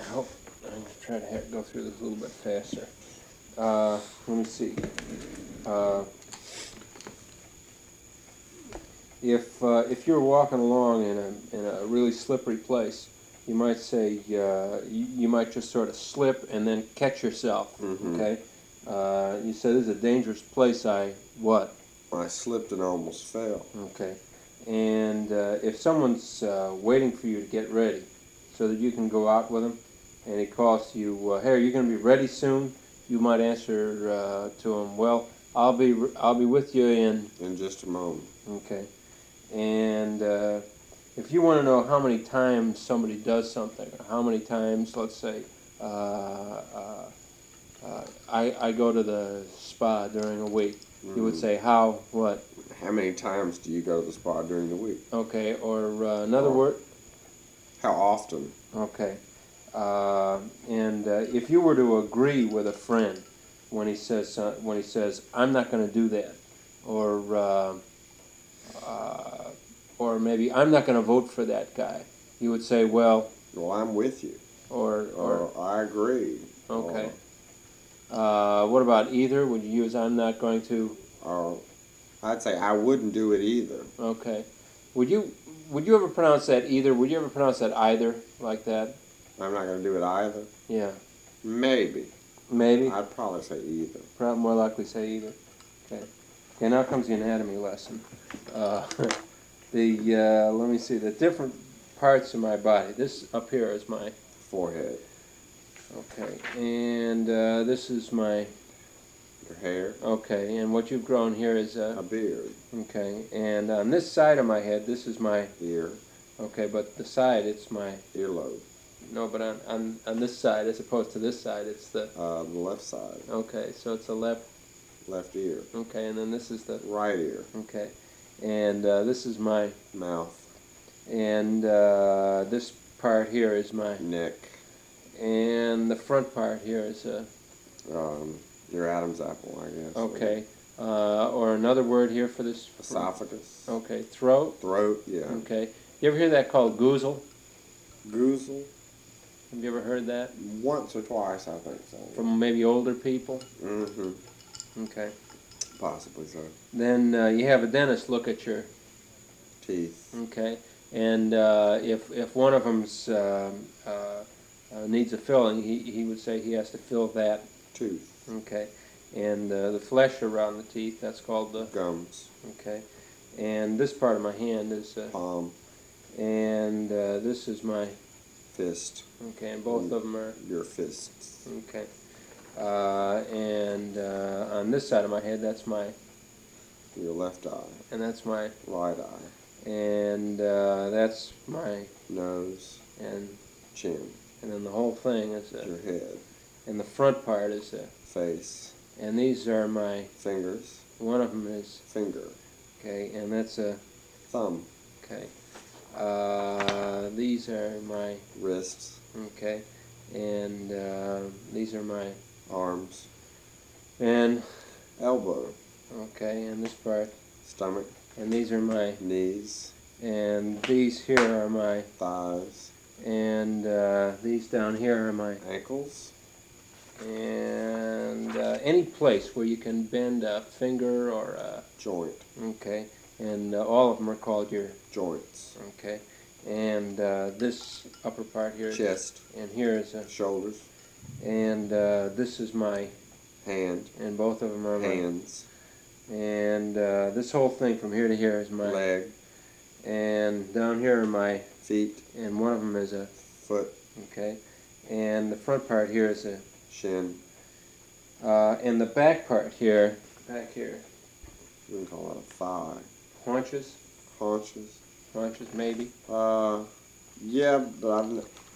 hope I'm going to try to go through this a little bit faster. Let me see. If you're walking along in a really slippery place, you might say you might just sort of slip and then catch yourself. Mm-hmm. Okay. You say this is a dangerous place. What? I slipped and almost fell. Okay. And if someone's waiting for you to get ready, so that you can go out with them, and he calls to you, "Hey, are you going to be ready soon?" You might answer to him, "Well, I'll be with you in just a moment." Okay. And if you want to know how many times somebody does something, or how many times, let's say, I go to the spa during a week, you would say, what? How many times do you go to the spa during the week? Okay, or another word? How often? Okay. And if you were to agree with a friend when he says, "I'm not going to do that," or maybe, "I'm not going to vote for that guy," you would say, "Well, I'm with you." Or I agree. Okay. What about either? Would you use "I'm not going to"? I'd say I wouldn't do it either. Okay. Would you ever pronounce that either? Would you ever pronounce that either, like that? I'm not going to do it either? Yeah. Maybe. Maybe? I'd probably say either. Probably more likely say either. Okay. Okay, now comes the anatomy lesson. Let me see, the different parts of my body. This up here is my forehead. Okay, and this is my... Your hair. Okay, and what you've grown here is... a beard. Okay, and on this side of my head, this is my... Ear. Okay, but the side, it's my... Earlobe. No, but on this side, as opposed to this side, it's the... the left side. Okay, so it's the left... Left ear. Okay, and then this is the... Right ear. Okay, and this is my... Mouth. And this part here is my... Neck. And the front part here is... your Adam's apple, I guess. Okay, or another word here for this... Esophagus. Okay, throat. Throat, yeah. Okay, you ever hear that called goozle? Goozle? Have you ever heard that? Once or twice, I think so. From maybe older people? Mm-hmm. Okay. Possibly so. Then you have a dentist look at your teeth. Okay, and if one of them's needs a filling, he would say he has to fill that tooth. Okay, and the flesh around the teeth, that's called the gums. Okay, and this part of my hand is palm, and this is my fist. Okay, and both of them are your fists. Okay. And on this side of my head, that's my... Your left eye. And that's my... Right eye. And that's my... Nose. And... Chin. And then the whole thing is... your head. And the front part is... face. And these are my... Fingers. One of them is... Finger. Okay, and that's a... Thumb. Okay. These are my... Wrists. Okay. And these are my... Arms. And... Elbow. Okay, and this part... Stomach. And these are my... Knees. And these here are my... Thighs. And these down here are my... Ankles. And any place where you can bend a finger or a... Joint. Okay, and all of them are called your... Joints. Okay, and this upper part here... Chest. And here is a... Shoulders. And this is my... Hand. And both of them are my... Hands. And this whole thing from here to here is my... Leg. And down here are my... Feet. And one of them is a... Foot. Okay, and the front part here is a... Shin. And the back part here... Back here... We can call that a thigh. Haunches? Haunches. Haunches, maybe? Yeah, but